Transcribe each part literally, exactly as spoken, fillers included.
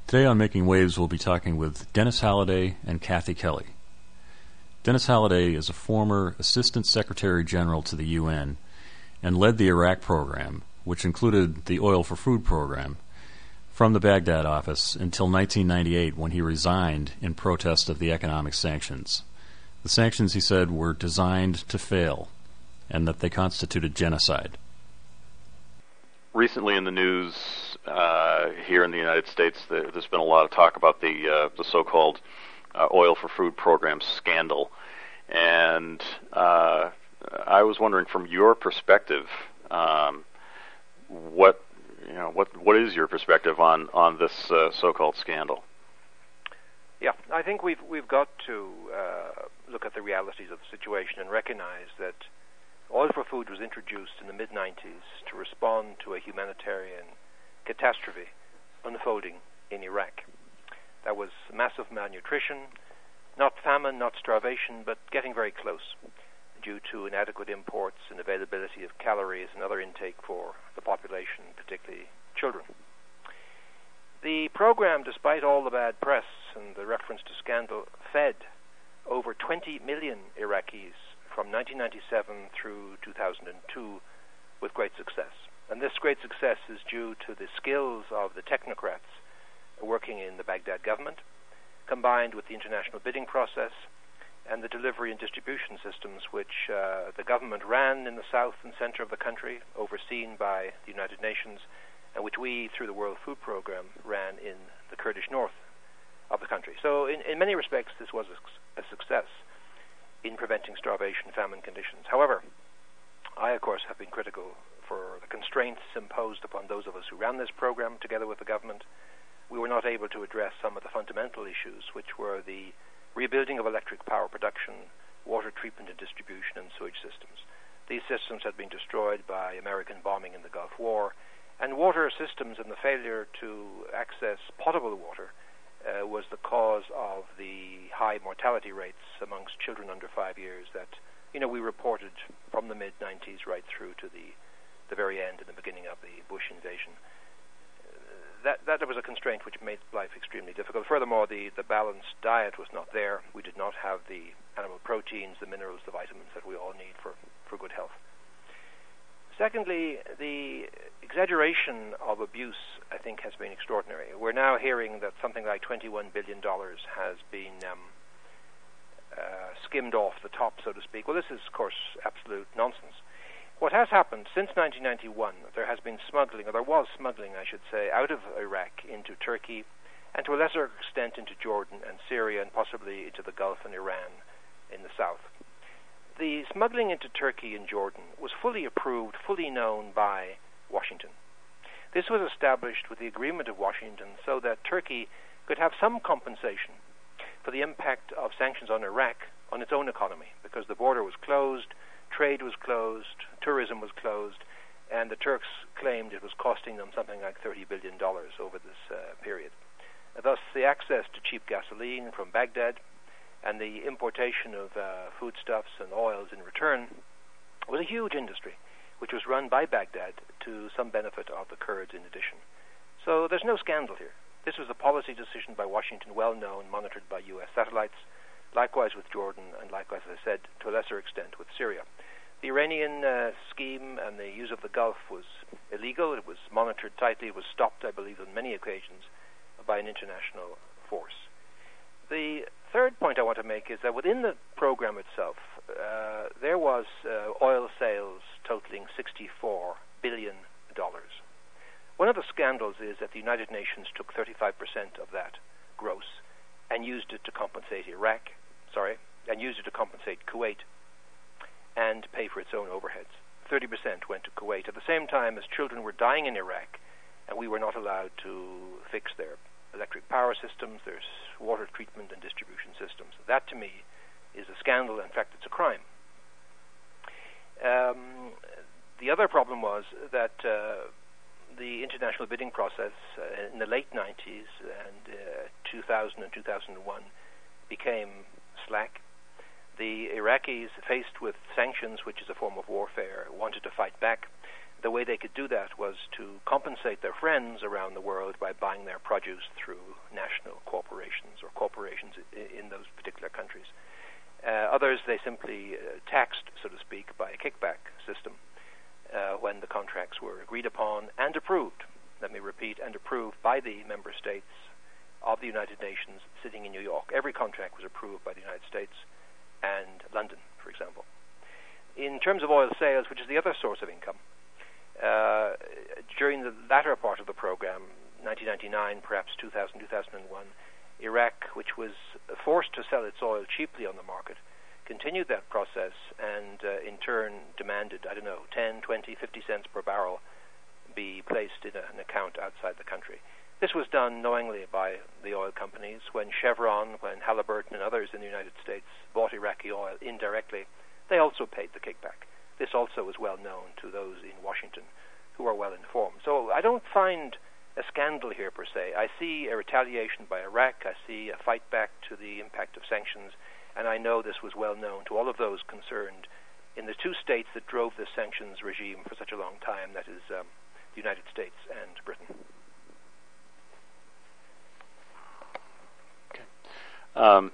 Today on Making Waves, we'll be talking with Dennis Halliday and Kathy Kelly. Dennis Halliday is a former Assistant Secretary General to the U N and led the Iraq program, which included the Oil for Food program, from the Baghdad office until nineteen ninety-eight, when he resigned in protest of the economic sanctions. The sanctions, he said, were designed to fail and that they constituted genocide. Recently in the news uh, here in the United States, there, there's been a lot of talk about the uh, the so-called uh, Oil for Food program scandal, and uh, I was wondering, from your perspective, um, what you know, what what is your perspective on on this uh, so-called scandal? Yeah, I think we've we've got to uh, look at the realities of the situation and recognize that Oil for Food was introduced in the mid nineties to respond to a humanitarian catastrophe unfolding in Iraq. That was massive malnutrition, not famine, not starvation, but getting very close due to inadequate imports and availability of calories and other intake for the population, particularly children. The program, despite all the bad press and the reference to scandal, fed over twenty million Iraqis from nineteen ninety-seven through two thousand two with great success. And this great success is due to the skills of the technocrats working in the Baghdad government, combined with the international bidding process and the delivery and distribution systems which uh, the government ran in the south and center of the country, overseen by the United Nations, and which we, through the World Food Program, ran in the Kurdish north of the country. So in, in many respects, this was a, a success in preventing starvation, famine conditions. However, I, of course, have been critical for the constraints imposed upon those of us who ran this program together with the government. We were not able to address some of the fundamental issues, which were the rebuilding of electric power production, water treatment and distribution, and sewage systems. These systems had been destroyed by American bombing in the Gulf War, and water systems and the failure to access potable water uh, was the cause of the high mortality rates amongst children under five years that, you know, we reported from the mid nineties right through to the, the very end and the beginning of the Bush invasion. That, that was a constraint which made life extremely difficult. Furthermore, the, the balanced diet was not there. We did not have the animal proteins, the minerals, the vitamins that we all need for, for good health. Secondly, the exaggeration of abuse, I think, has been extraordinary. We're now hearing that something like twenty-one billion dollars has been um, uh, skimmed off the top, so to speak. Well, this is, of course, absolute nonsense. What has happened since nineteen ninety-one, there has been smuggling, or there was smuggling, I should say, out of Iraq into Turkey, and to a lesser extent into Jordan and Syria, and possibly into the Gulf and Iran in the south. The smuggling into Turkey and Jordan was fully approved, fully known by Washington. This was established with the agreement of Washington so that Turkey could have some compensation for the impact of sanctions on Iraq on its own economy, because the border was closed, trade was closed, tourism was closed, and the Turks claimed it was costing them something like thirty billion dollars over this uh, period. Thus, the access to cheap gasoline from Baghdad and the importation of uh, foodstuffs and oils in return was a huge industry, which was run by Baghdad to some benefit of the Kurds in addition. So there's no scandal here. This was a policy decision by Washington, well known, monitored by U S satellites, likewise with Jordan, and likewise, as I said, to a lesser extent with Syria. The Iranian uh, scheme and the use of the Gulf was illegal. It was monitored tightly. It was stopped, I believe, on many occasions by an international force. The third point I want to make is that within the program itself, uh, there was uh, oil sales totaling sixty-four billion dollars. One of the scandals is that the United Nations took thirty-five percent of that gross and used it to compensate Iraq, sorry, and used it to compensate Kuwait and pay for its own overheads. thirty percent went to Kuwait at the same time as children were dying in Iraq, and we were not allowed to fix their electric power systems, their water treatment and distribution systems. That, to me, is a scandal. In fact, it's a crime. Um, the other problem was that uh, the international bidding process uh, in the late nineties and uh, two thousand and two thousand one became slack. The Iraqis, faced with sanctions, which is a form of warfare, wanted to fight back. the way they could do that was to compensate their friends around the world by buying their produce through national corporations or corporations in those particular countries. Uh, others, they simply uh, taxed, so to speak, by a kickback system uh, when the contracts were agreed upon and approved, let me repeat, and approved by the member states of the United Nations sitting in New York. Every contract was approved by the United States and London, for example. In terms of oil sales, which is the other source of income, uh, during the latter part of the program, nineteen ninety-nine, perhaps two thousand, two thousand one, Iraq, which was forced to sell its oil cheaply on the market, continued that process and uh, in turn demanded, I don't know, ten, twenty, fifty cents per barrel be placed in a, an account outside the country. This was done knowingly by the oil companies. When Chevron, when Halliburton and others in the United States bought Iraqi oil indirectly, they also paid the kickback. This also was well known to those in Washington who are well informed. So I don't find a scandal here per se. I see a retaliation by Iraq. I see a fight back to the impact of sanctions, and I know this was well known to all of those concerned in the two states that drove this sanctions regime for such a long time, that is um, the United States and Britain. Um,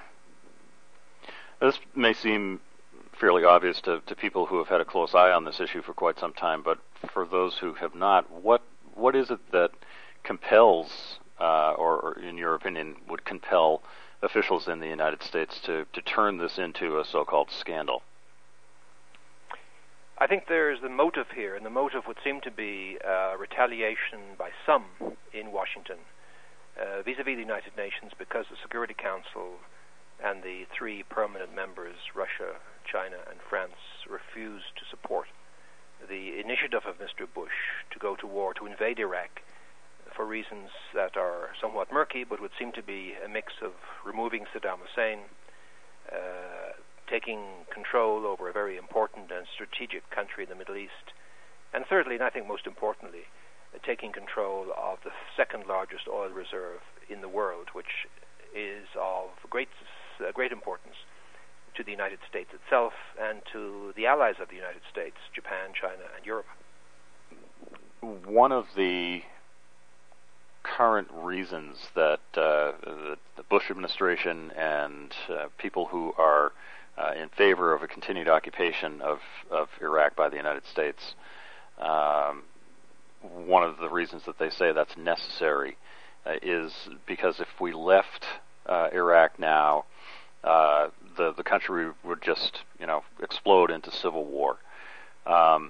this may seem fairly obvious to, to people who have had a close eye on this issue for quite some time, but for those who have not, what what is it that compels, uh, or, or in your opinion, would compel officials in the United States to, to turn this into a so-called scandal? I think there's the motive here, and the motive would seem to be uh, retaliation by some in Washington Uh, vis-a-vis the United Nations, because the Security Council and the three permanent members, Russia, China, and France, refused to support the initiative of Mister Bush to go to war, to invade Iraq, for reasons that are somewhat murky, but would seem to be a mix of removing Saddam Hussein, uh, taking control over a very important and strategic country in the Middle East, and thirdly, and I think most importantly, taking control of the second largest oil reserve in the world, which is of great uh, great importance to the United States itself and to the allies of the United States, Japan, China, and Europe. One of the current reasons that uh, the, the Bush administration and uh, people who are uh, in favor of a continued occupation of, of Iraq by the United States, um, one of the reasons that they say that's necessary uh, is because if we left uh, Iraq now, uh, the the country would just, you know, explode into civil war. Um,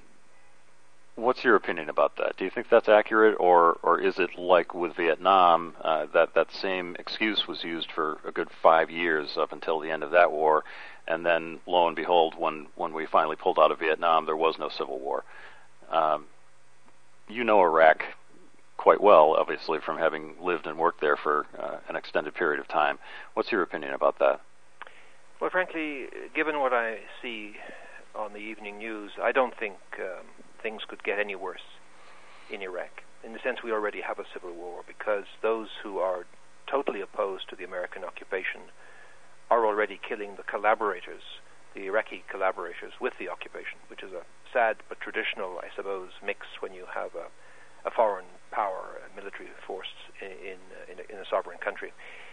what's your opinion about that? Do you think that's accurate, or or is it like with Vietnam, uh, that that same excuse was used for a good five years up until the end of that war, and then lo and behold, when when we finally pulled out of Vietnam, there was no civil war? Um, You know Iraq quite well, obviously, from having lived and worked there for uh, an extended period of time. What's your opinion about that? Well, frankly, given what I see on the evening news, I don't think um, things could get any worse in Iraq, in the sense we already have a civil war, because those who are totally opposed to the American occupation are already killing the collaborators, the Iraqi collaborators with the occupation, which is a sad but traditional, I suppose, mix when you have a, a foreign power, a military force in in, in, a, in a sovereign country.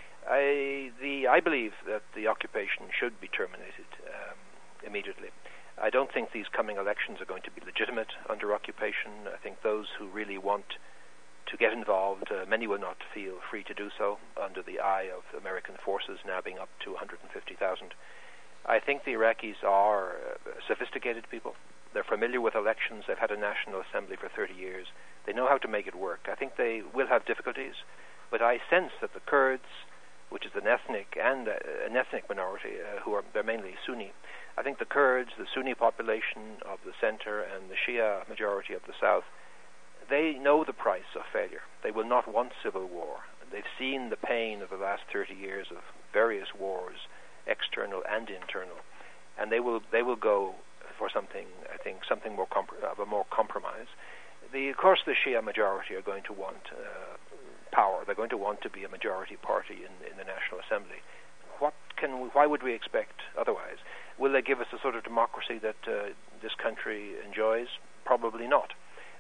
I the I believe that the occupation should be terminated um, immediately. I don't think these coming elections are going to be legitimate under occupation. I think those who really want to get involved, uh, many will not feel free to do so under the eye of American forces now being up to one hundred fifty thousand. I think the Iraqis are uh, sophisticated people. They're familiar with elections. They've had a national assembly for thirty years. They know how to make it work. I think they will have difficulties, but I sense that the Kurds, which is an ethnic and uh, an ethnic minority, uh, who are they're mainly Sunni, I think the Kurds, the Sunni population of the center, and the Shia majority of the south, they know the price of failure. They will not want civil war. They've seen the pain of the last thirty years of various wars, external and internal, and they will they will go for something, I think, something more comp- of a more compromise. The, of course, the Shia majority are going to want uh, power. They're going to want to be a majority party in, in the National Assembly. What can we, why would we expect otherwise? Will they give us the sort of democracy that uh, this country enjoys? Probably not.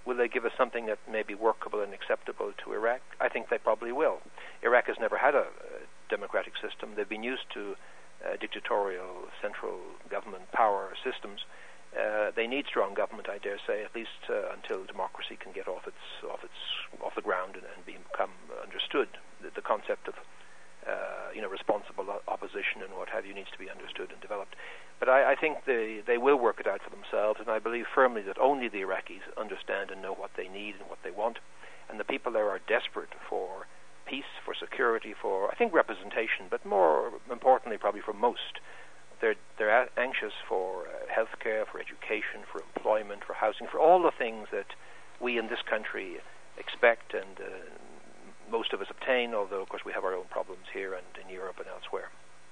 Will they give us something that may be workable and acceptable to Iraq? I think they probably will. Iraq has never had a, a democratic system. They've been used to uh, dictatorial central government power systems. Uh, they need strong government, I dare say, at least uh, until democracy can get off its off its off the ground and, and become understood. The, the concept of uh, you know responsible opposition and what have you needs to be understood and developed. But I, I think they they will work it out for themselves, and I believe firmly that only the Iraqis understand and know what they need and what they want, and the people there are desperate for peace, for security, for I think representation, but more importantly, probably for most. They're, they're anxious for uh, health care, for education, for employment, for housing, for all the things that we in this country expect and uh, most of us obtain, although, of course, we have our own problems here and in Europe and elsewhere.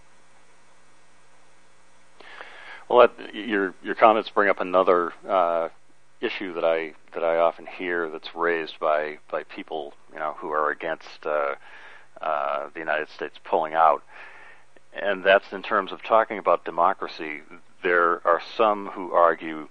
Well, that, your your comments bring up another uh, issue that I that I often hear that's raised by, by people, you know, who are against uh, uh, the United States pulling out. And that's in terms of talking about democracy. There are some who argue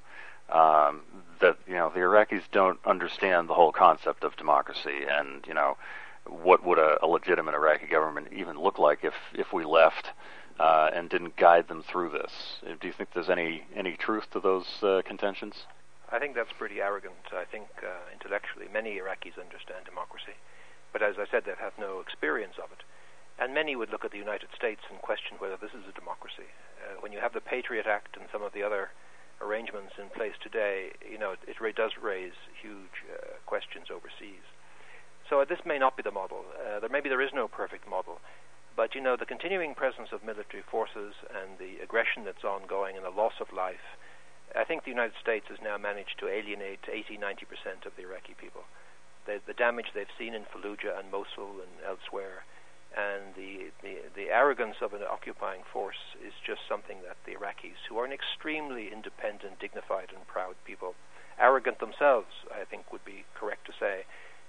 um, that you know the Iraqis don't understand the whole concept of democracy, and you know what would a, a legitimate Iraqi government even look like if if we left uh, and didn't guide them through this. Do you think there's any any truth to those uh, contentions? I think that's pretty arrogant. I think uh, intellectually many Iraqis understand democracy, but as I said, they've had no experience of it. And many would look at the United States and question whether this is a democracy. Uh, when you have the Patriot Act and some of the other arrangements in place today, you know, it, it really does raise huge uh, questions overseas. So uh, this may not be the model. Uh, there maybe there is no perfect model. But, you know, the continuing presence of military forces and the aggression that's ongoing and the loss of life, I think the United States has now managed to alienate eighty, ninety percent of the Iraqi people. The, the damage they've seen in Fallujah and Mosul and elsewhere, and the, the the arrogance of an occupying force is just something that the Iraqis, who are an extremely independent, dignified, and proud people, arrogant themselves, I think would be correct to say,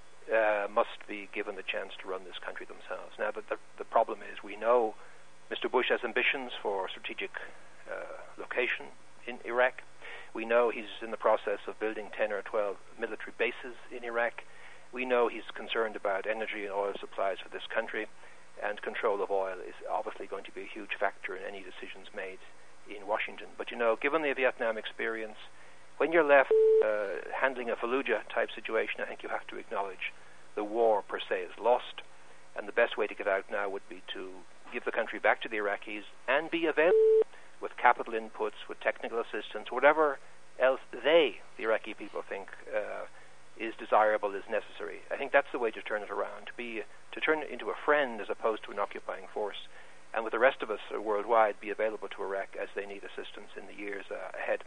uh, must be given the chance to run this country themselves. Now, the, the, the problem is we know Mister Bush has ambitions for strategic uh, location in Iraq. We know he's in the process of building ten or twelve military bases in Iraq. We know he's concerned about energy and oil supplies for this country, and control of oil is obviously going to be a huge factor in any decisions made in Washington. But, you know, given the Vietnam experience, when you're left uh, handling a Fallujah-type situation, I think you have to acknowledge the war per se is lost, and the best way to get out now would be to give the country back to the Iraqis and be available with capital inputs, with technical assistance, whatever else they, the Iraqi people, think uh, is desirable, is necessary. I think that's the way to turn it around, to be to turn it into a friend as opposed to an occupying force, and with the rest of us uh, worldwide be available to Iraq as they need assistance in the years uh, ahead.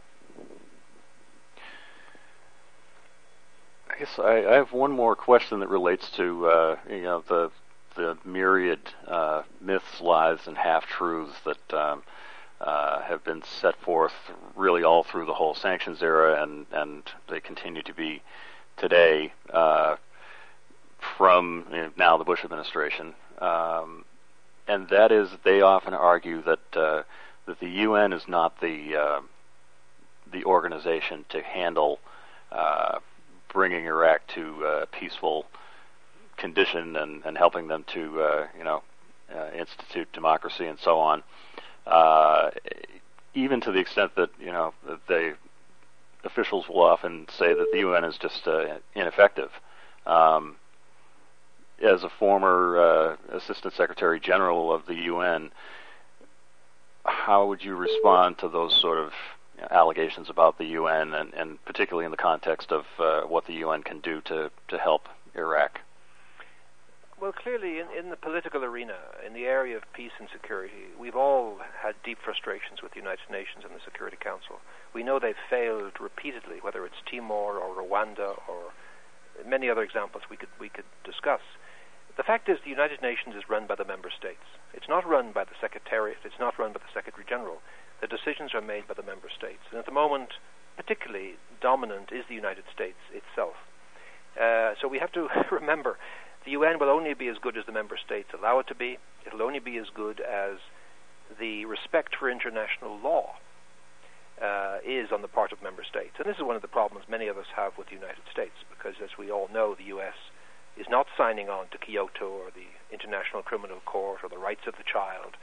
I guess I, I have one more question that relates to uh, you know the the myriad uh, myths, lies, and half-truths that um, uh, have been set forth really all through the whole sanctions era, and, and they continue to be today uh, from you know, now the Bush administration, um, and that is they often argue that uh, that the U N is not the uh, the organization to handle uh, bringing Iraq to a peaceful condition and, and helping them to uh, you know uh, institute democracy and so on, uh, even to the extent that you know that they officials will often say that the U N is just uh, ineffective. Um, as a former uh, Assistant Secretary General of the U N, how would you respond to those sort of you know, allegations about the U N, and, and particularly in the context of uh, what the U N can do to, to help Iraq? Well, clearly, in, in the political arena, in the area of peace and security, we've all had deep frustrations with the United Nations and the Security Council. We know they've failed repeatedly, whether it's Timor or Rwanda or many other examples we could we could discuss. The fact is the United Nations is run by the member states. It's not run by the Secretariat. It's not run by the Secretary General. The decisions are made by the member states. And at the moment, particularly dominant is the United States itself. Uh, so we have to remember the U N will only be as good as the member states allow it to be. It will only be as good as the respect for international law. uh, is on the part of member states. And this is one of the problems many of us have with the United States, because as we all know, the U S is not signing on to Kyoto or the International Criminal Court or the rights of the child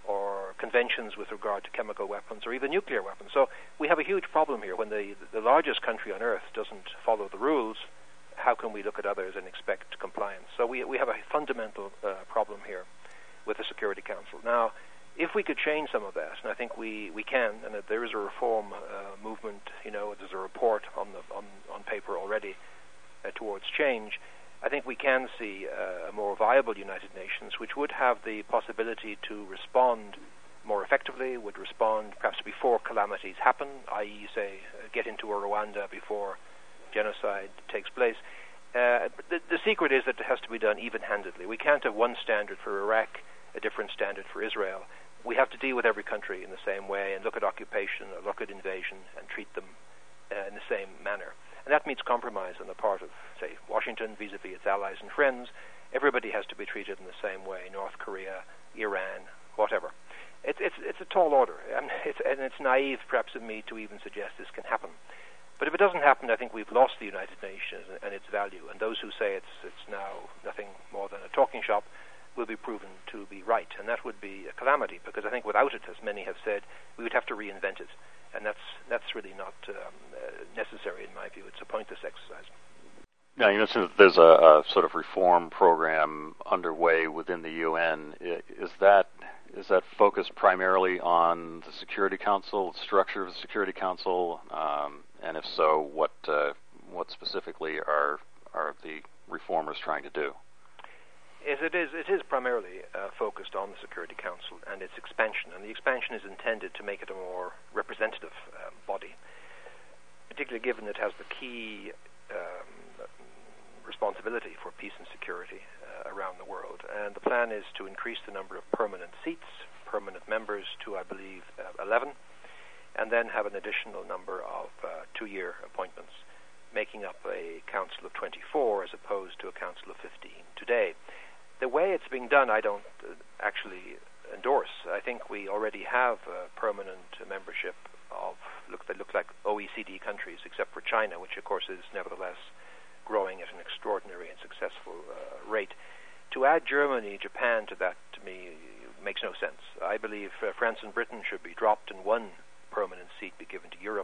or conventions with regard to chemical weapons or even nuclear weapons. So we have a huge problem here. When the, the largest country on earth doesn't follow the rules, how can we look at others and expect compliance? So we, we have a fundamental uh, problem here with the Security Council. Now, if we could change some of that, and I think we, we can, and that there is a reform uh, movement, you know, there's a report on, the, on, on paper already uh, towards change, I think we can see uh, a more viable United Nations, which would have the possibility to respond more effectively, would respond perhaps before calamities happen, that is, say, uh, get into a Rwanda before genocide takes place. Uh, the, the secret is that it has to be done even-handedly. We can't have one standard for Iraq, a different standard for Israel. We have to deal with every country in the same way and look at occupation or look at invasion and treat them uh, in the same manner. And that means compromise on the part of, say, Washington vis-a-vis its allies and friends. Everybody has to be treated in the same way, North Korea, Iran, whatever. It's, it's, it's a tall order, and it's, and it's naive perhaps of me to even suggest this can happen. But if it doesn't happen, I think we've lost the United Nations and its value. And those who say it's, it's now nothing more than a talking shop will be proven to be right. And that would be a calamity, because I think without it, as many have said, we would have to reinvent it. And that's that's really not um, uh, necessary in my view. It's a pointless exercise. Now, you mentioned that there's a, a sort of reform program underway within the U N. Is that is that focused primarily on the Security Council, the structure of the Security Council? Um, and if so, what uh, what specifically are are the reformers trying to do? Yes, it is. It is primarily uh, focused on the Security Council and its expansion, and the expansion is intended to make it a more representative um, body, particularly given it has the key um, responsibility for peace and security uh, around the world. And the plan is to increase the number of permanent seats, permanent members to, I believe, uh, eleven, and then have an additional number of uh, two-year appointments, making up a council of twenty-four as opposed to a council of fifteen today. The way it's being done, I don't uh, actually endorse. I think we already have a permanent membership of, look, they look like O E C D countries, except for China, which of course is nevertheless growing at an extraordinary and successful uh, rate. To add Germany, Japan to that, to me, makes no sense. I believe uh, France and Britain should be dropped and one permanent seat be given to Europe.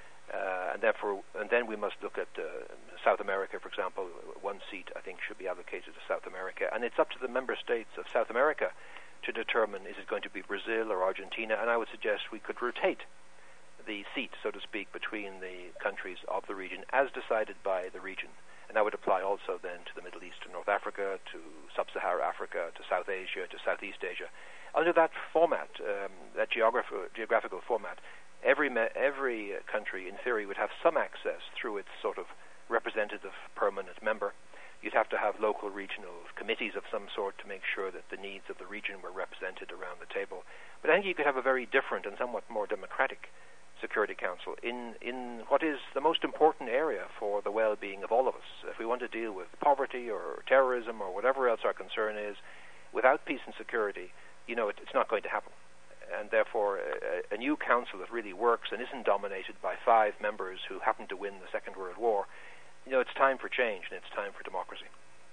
Uh, and therefore, and then we must look at uh, South America, for example. One seat, I think, should be allocated to South America, and it's up to the member states of South America to determine is it going to be Brazil or Argentina. And I would suggest we could rotate the seat, so to speak, between the countries of the region as decided by the region, and that would apply also then to the Middle East, to North Africa, to Sub-Saharan Africa, to South Asia, to Southeast Asia. Under that format, um, that geograph- geographical format. Every me- every country, in theory, would have some access through its sort of representative permanent member. You'd have to have local regional committees of some sort to make sure that the needs of the region were represented around the table. But I think you could have a very different and somewhat more democratic Security Council in, in what is the most important area for the well-being of all of us. If we want to deal with poverty or terrorism or whatever else our concern is, without peace and security, you know, it, it's not going to happen. And therefore, a, a new council that really works and isn't dominated by five members who happened to win the Second World War, you know, it's time for change and it's time for democracy.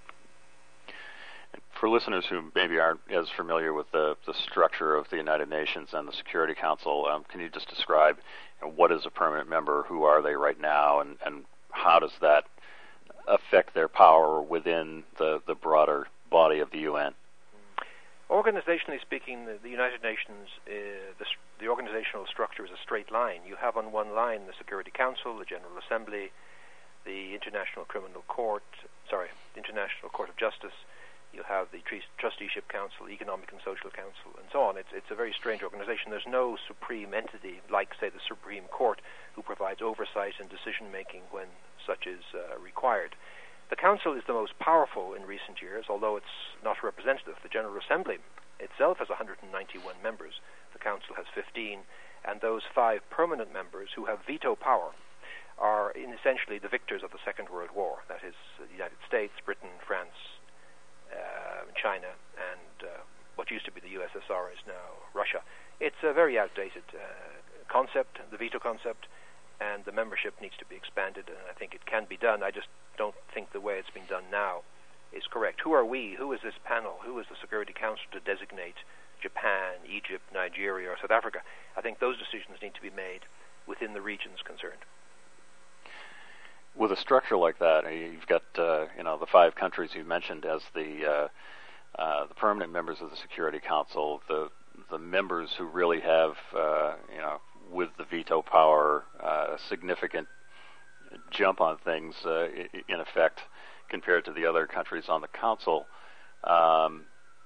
For listeners who maybe aren't as familiar with the, the structure of the United Nations and the Security Council, um, can you just describe, you know, what is a permanent member, who are they right now, and, and how does that affect their power within the, the broader body of the U N? Organizationally speaking, the, the United Nations, uh, the, the organizational structure is a straight line. You have on one line the Security Council, the General Assembly, the International Criminal Court, sorry, the International Court of Justice. You have the Trusteeship Council, Economic and Social Council, and so on. It's, it's a very strange organization. There's no supreme entity like, say, the Supreme Court, who provides oversight and decision-making when such is uh, required. The Council is the most powerful in recent years, although it's not representative. The General Assembly itself has one hundred ninety-one members. The Council has fifteen, and those five permanent members who have veto power are in essentially the victors of the Second World War. That is the United States, Britain, France, uh, China, and uh, what used to be the U S S R is now Russia. It's a very outdated uh, concept, the veto concept, and the membership needs to be expanded, and I think it can be done. I just don't think the way it's being done now is correct. Who are we? Who is this panel? Who is the Security Council to designate Japan, Egypt, Nigeria, or South Africa? I think those decisions need to be made within the regions concerned. With a structure like that, you've got uh, you know the five countries you mentioned as the uh, uh, the permanent members of the Security Council, the the members who really have uh, you know with the veto power uh, a significant jump on things uh, in effect compared to the other countries on the council. Um,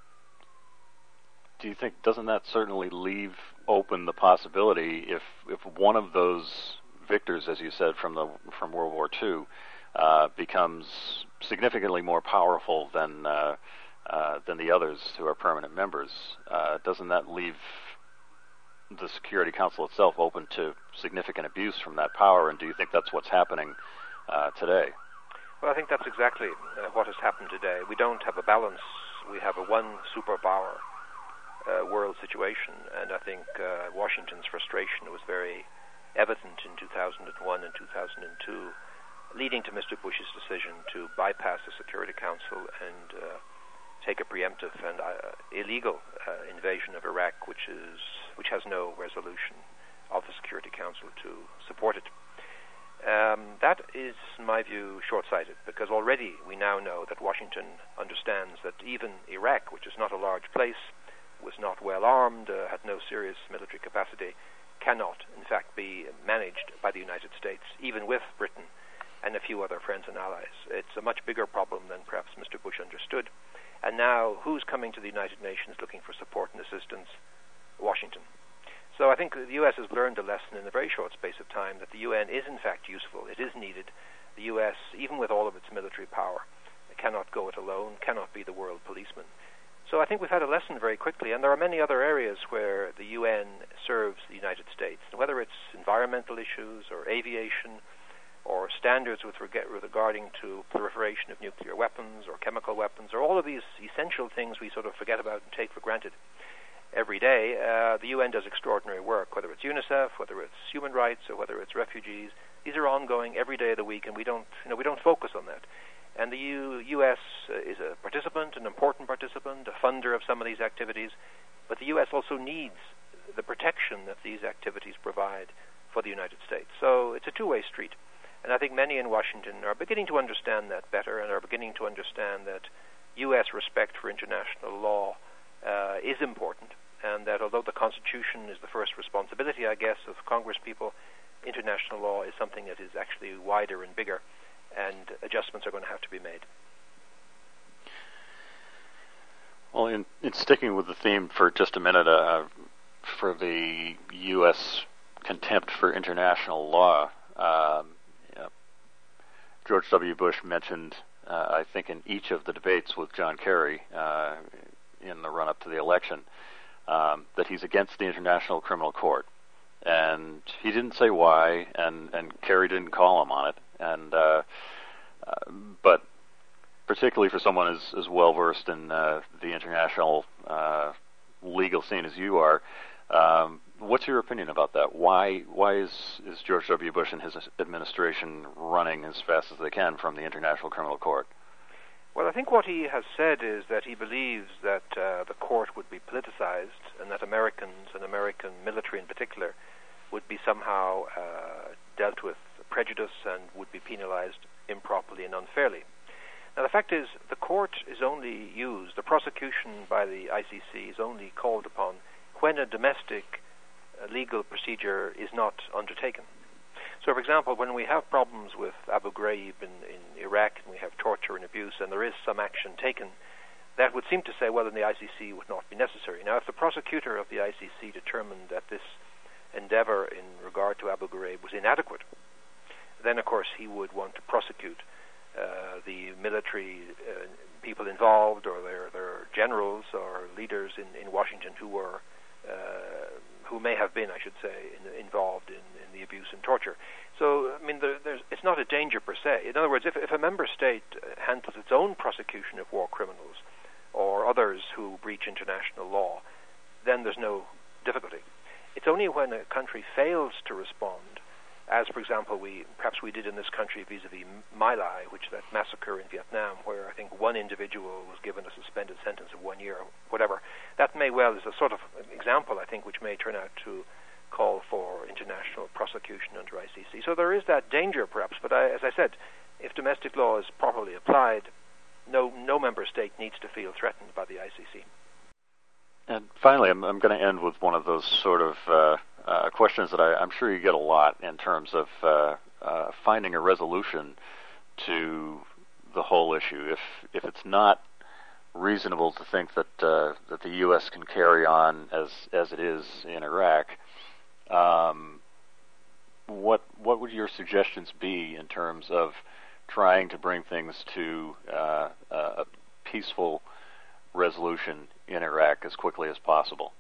do you think doesn't that certainly leave open the possibility if if one of those victors, as you said, from the from World War Two, uh, becomes significantly more powerful than uh, uh, than the others who are permanent members? Uh, doesn't that leave the Security Council itself open to significant abuse from that power? And do you think that's what's happening uh, today? Well, I think that's exactly uh, what has happened today. We don't have a balance. We have a one superpower uh, world situation, and I think uh, Washington's frustration was very evident in two thousand one and two thousand two, leading to Mister Bush's decision to bypass the Security Council and uh, take a preemptive and uh, illegal uh, invasion of Iraq, which is which has no resolution of the Security Council to support it. Um, that is, in my view, short-sighted, because already we now know that Washington understands that even Iraq, which is not a large place, was not well armed, uh, had no serious military capacity, cannot, in fact, be managed by the United States, even with Britain and a few other friends and allies. It's a much bigger problem than perhaps Mister Bush understood. And now, who's coming to the United Nations looking for support and assistance? Washington. So I think the U S has learned a lesson in a very short space of time that the U N is, in fact, useful. It is needed. The U S, even with all of its military power, cannot go it alone, cannot be the world policeman. So I think we've had a lesson very quickly, and there are many other areas where the U N serves the United States, whether it's environmental issues or aviation or standards with reg- regarding to proliferation of nuclear weapons or chemical weapons, or all of these essential things we sort of forget about and take for granted every day. Uh, the U N does extraordinary work, whether it's UNICEF, whether it's human rights, or whether it's refugees. These are ongoing every day of the week, and we don't, you know, we don't focus on that. And the U- U.S. Uh, is a participant, an important participant, a funder of some of these activities, but the U S also needs the protection that these activities provide for the United States. So it's a two-way street. And I think many in Washington are beginning to understand that better and are beginning to understand that U S respect for international law uh, is important, and that although the Constitution is the first responsibility, I guess, of Congress people, international law is something that is actually wider and bigger, and adjustments are going to have to be made. Well, in, in sticking with the theme for just a minute, uh, for the U S contempt for international law, um, you know, George W. Bush mentioned, uh, I think in each of the debates with John Kerry uh, in the run-up to the election, um, that he's against the International Criminal Court. And he didn't say why, and, and Kerry didn't call him on it. And uh, uh, but particularly for someone as, as well versed in uh, the international uh, legal scene as you are, um, what's your opinion about that? Why why is, is George W. Bush and his administration running as fast as they can from the International Criminal Court? Well, I think what he has said is that he believes that uh, the court would be politicized, and that Americans, and American military in particular, would be somehow uh, dealt with prejudice and would be penalized improperly and unfairly. Now, the fact is, the court is only used, the prosecution by the I C C is only called upon when a domestic uh, legal procedure is not undertaken. So, for example, when we have problems with Abu Ghraib in, in Iraq, and we have torture and abuse, and there is some action taken, that would seem to say, well, then the I C C would not be necessary. Now, if the prosecutor of the I C C determined that this endeavor in regard to Abu Ghraib was inadequate, then, of course, he would want to prosecute uh, the military uh, people involved, or their, their generals or leaders in, in Washington who were uh, who may have been, I should say, in, involved in, in the abuse and torture. So, I mean, there, there's, it's not a danger per se. In other words, if, if a member state handles its own prosecution of war criminals or others who breach international law, then there's no difficulty. It's only when a country fails to respond, as, for example, we perhaps we did in this country vis-a-vis My Lai, which that massacre in Vietnam, where I think one individual was given a suspended sentence of one year or whatever. That may well is a sort of example, I think, which may turn out to call for international prosecution under I C C. So there is that danger, perhaps. But I, as I said, if domestic law is properly applied, no no member state needs to feel threatened by the I C C. And finally, I'm, I'm going to end with one of those sort of uh, uh, questions that I, I'm sure you get a lot in terms of uh, uh, finding a resolution to the whole issue. If if it's not reasonable to think that uh, that the U S can carry on as as it is in Iraq, um, what what would your suggestions be in terms of trying to bring things to uh, a peaceful resolution in Iraq as quickly as possible?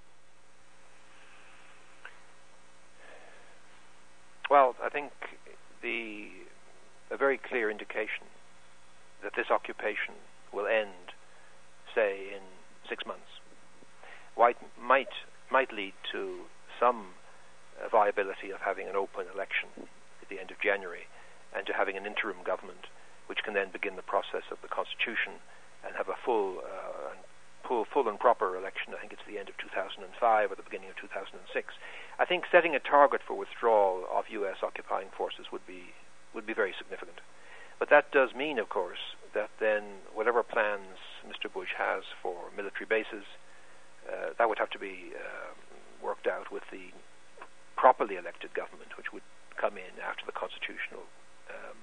Well, I think the a very clear indication that this occupation will end, say, in six months, might might might lead to some uh, viability of having an open election at the end of January, and to having an interim government, which can then begin the process of the constitution and have a full, uh, full, full and proper election. I think it's the end of two thousand five or the beginning of two thousand six. I think setting a target for withdrawal of U S occupying forces would be would be very significant. But that does mean, of course, that then whatever plans Mister Bush has for military bases, uh, that would have to be uh, worked out with the properly elected government, which would come in after the constitutional um,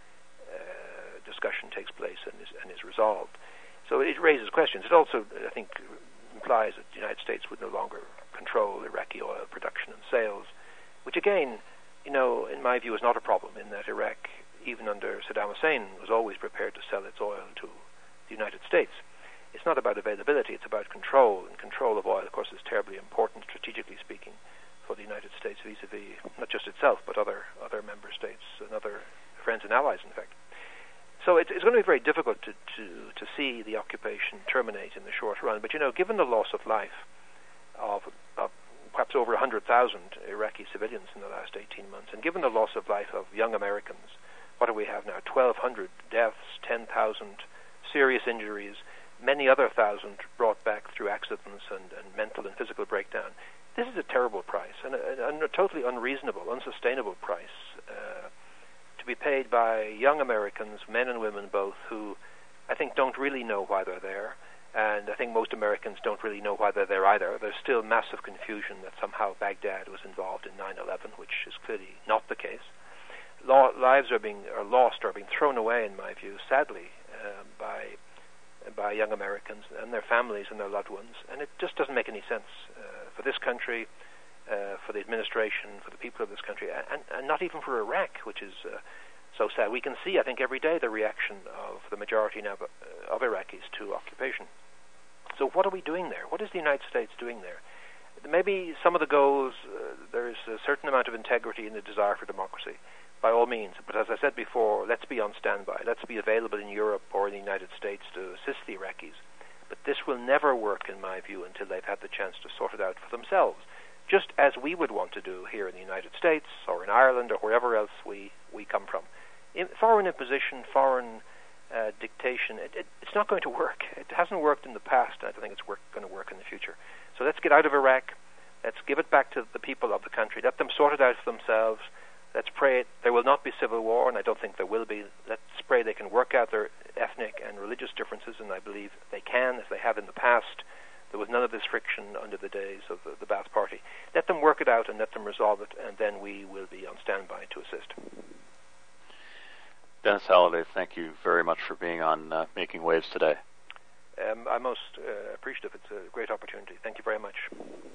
uh, discussion takes place and is, and is resolved. So it raises questions. It also, I think, implies that the United States would no longer control Iraqi oil production and sales, which again, you know, in my view, is not a problem, in that Iraq, even under Saddam Hussein, was always prepared to sell its oil to the United States. It's not about availability, it's about control, and control of oil, of course, is terribly important, strategically speaking, for the United States vis-a-vis not just itself, but other other member states and other friends and allies, in fact. So it's, it's going to be very difficult to, to, to see the occupation terminate in the short run. But, you know, given the loss of life of, of perhaps over one hundred thousand Iraqi civilians in the last eighteen months, and given the loss of life of young Americans, what do we have now? twelve hundred deaths, ten thousand serious injuries, many other thousand brought back through accidents and, and mental and physical breakdown. This is a terrible price, and a, and a totally unreasonable, unsustainable price uh, to be paid by young Americans, men and women both, who I think don't really know why they're there, and I think most Americans don't really know why they're there either. There's still massive confusion that somehow Baghdad was involved in nine eleven, which is clearly not the case. Law, lives are being are lost, or being thrown away, in my view, sadly, uh, by by young Americans and their families and their loved ones, and it just doesn't make any sense uh, for this country, uh, for the administration, for the people of this country, and, and not even for Iraq, which is uh, so sad. We can see, I think, every day the reaction of the majority now of Iraqis to occupation. So what are we doing there? What is the United States doing there? Maybe some of the goals, uh, there is a certain amount of integrity in the desire for democracy, by all means. But as I said before, let's be on standby. Let's be available in Europe or in the United States to assist the Iraqis. But this will never work, in my view, until they've had the chance to sort it out for themselves, just as we would want to do here in the United States or in Ireland or wherever else we, we come from. In foreign imposition, foreign uh, dictation, it, it, it's not going to work. It hasn't worked in the past, and I don't think it's work, going to work in the future. So let's get out of Iraq. Let's give it back to the people of the country. Let them sort it out for themselves. Let's pray there will not be civil war, and I don't think there will be. Let's pray they can work out their ethnic and religious differences, and I believe they can, as they have in the past. There was none of this friction under the days of the, the Ba'ath Party. Let them work it out and let them resolve it, and then we will be on standby to assist. Dennis Halliday, thank you very much for being on uh, Making Waves today. Um, I'm most uh, appreciative. It's a great opportunity. Thank you very much.